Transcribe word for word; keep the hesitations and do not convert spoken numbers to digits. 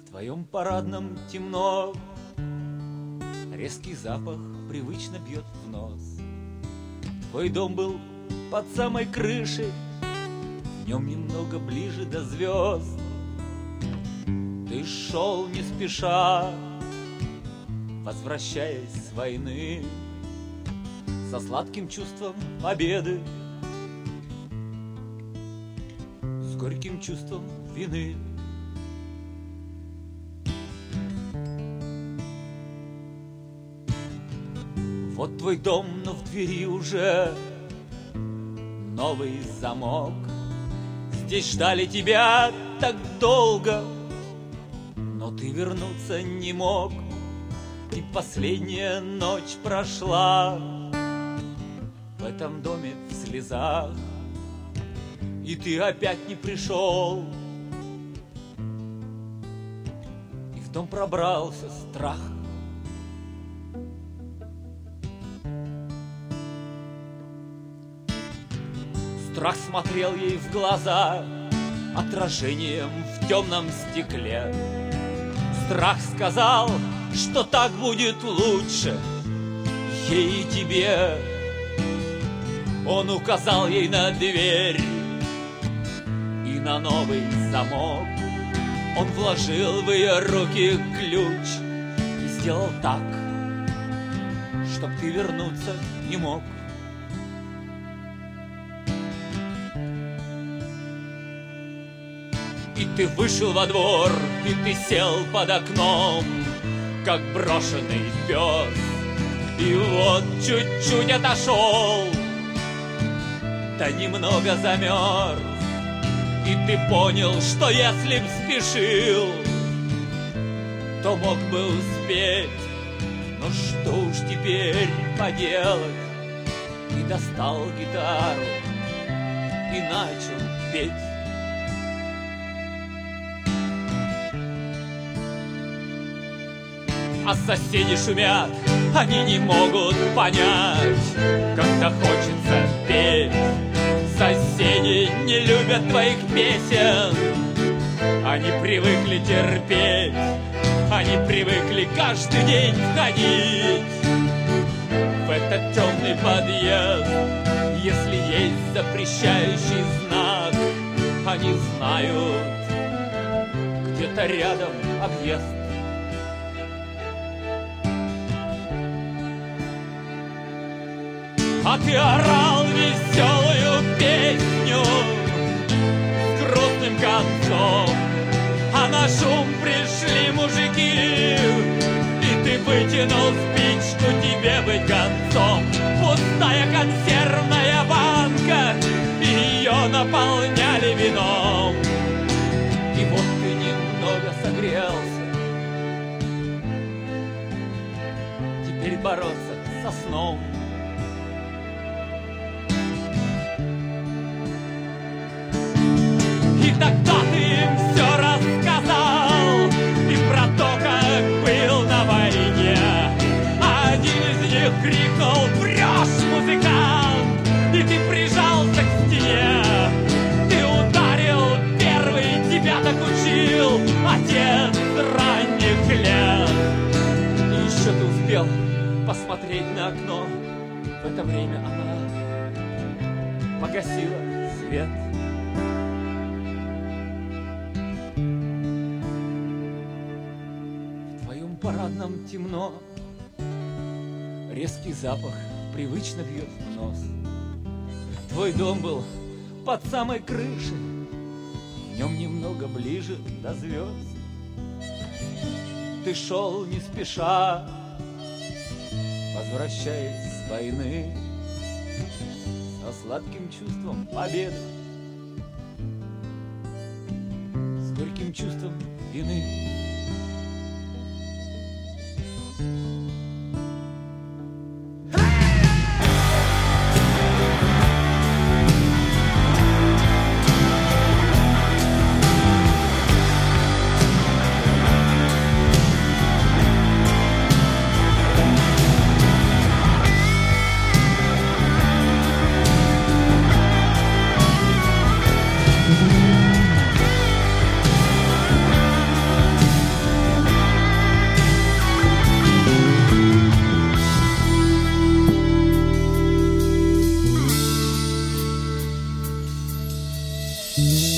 В твоем парадном темно, резкий запах привычно бьет в нос. Твой дом был под самой крышей, в нем немного ближе до звезд. Ты шел не спеша, возвращаясь с войны, со сладким чувством победы, с горьким чувством вины. Вот твой дом, но в двери уже новый замок. Здесь ждали тебя так долго, но ты вернуться не мог. И последняя ночь прошла в этом доме в слезах, и ты опять не пришел. И в дом пробрался страх. Страх смотрел ей в глаза отражением в темном стекле. Страх сказал, что так будет лучше ей и тебе. Он указал ей на дверь и на новый замок. Он вложил в ее руки ключ и сделал так, чтоб ты вернуться не мог. И ты вышел во двор, и ты сел под окном, как брошенный пес. И вот чуть-чуть отошел, да немного замерз. И ты понял, что если б спешил, то мог бы успеть. Но что уж теперь поделать? И достал гитару и начал петь. А соседи шумят, они не могут понять, когда хочется петь. Соседи не любят твоих песен, они привыкли терпеть, они привыкли каждый день входить в этот темный подъезд. Если есть запрещающий знак, они знают, где-то рядом объезд. А ты орал веселую песню с грустным концом, а на шум пришли мужики, и ты вытянул спичку, тебе быть концом. Пустая консервная банка, ее наполняли вином. И вот ты немного согрелся, теперь бороться со сном. И тогда ты им все рассказал, и про то, как был на войне. Один из них крикнул: «Врешь, музыкант!» И ты прижался к стене. Ты ударил первый, тебя так учил отец ранних лет. И еще ты успел посмотреть на окно. В это время она погасила свет. В парадном темно, резкий запах привычно бьет в нос. Твой дом был под самой крышей, в нем немного ближе до звезд. Ты шел не спеша, возвращаясь с войны, со сладким чувством победы, с горьким чувством вины. Thank you.